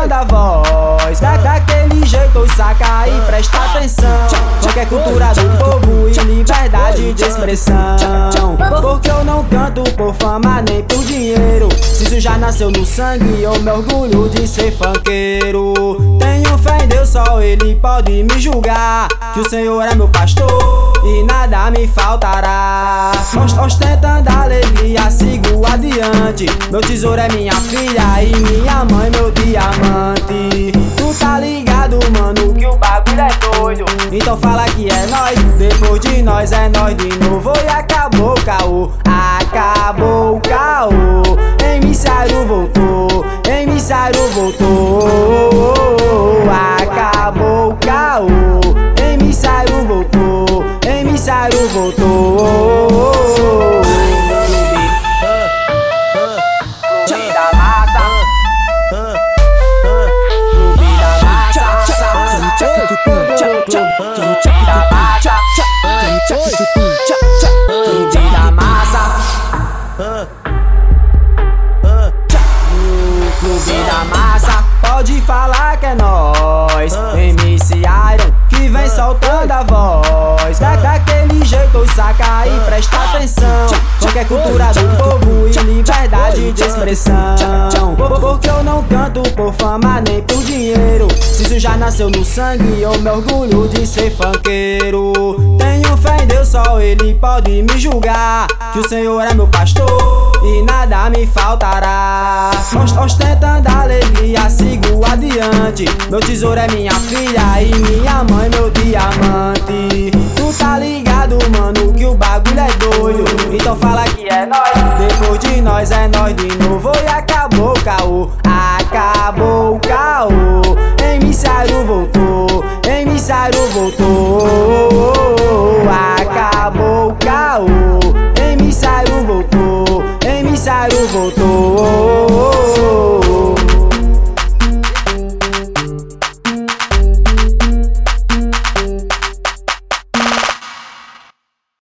soltando a voz daquele jeito, oi, saca e presta atenção. Funk é cultura do povo e liberdade de expressão. Porque eu não canto por fama nem por dinheiro. Se isso já nasceu no sangue, eu me orgulho de ser funkeiro. Tenho fé em Deus, só Ele pode me julgar. Que o Senhor é meu pastor e nada me faltará. Ostentando a alegria, sigo adiante. Meu tesouro é minha filha e minha mãe meu diamante. Tu tá ligado, mano, que o bagulho é doido. Então fala que é nós, depois de nós é nós de novo. E acabou o caô, acabou o caô. Emissário voltou, emissário voltou. Acabou o caô, emissário voltou, emissário voltou. Clube da massa, clube da massa, clube da massa, clube da massa, clube da massa. Pode falar que é nós, MC Iron, que vem soltando a voz daquele jeito, oi, saca e presta atenção. Funk é cultura do povo e liberdade de expressão. Porque eu não canto por fama nem por dinheiro. Se isso já nasceu no sangue, eu me orgulho de ser funkeiro. Tenho fé em Deus, só Ele pode me julgar. Que o Senhor é meu pastor e nada me faltará. Ostentando a alegria, sigo adiante. Meu tesouro é minha filha e minha mãe meu diamante. Tu tá ligado, mano, que o bagulho é doido. Então fala que é nós, depois de nós é nós de novo. E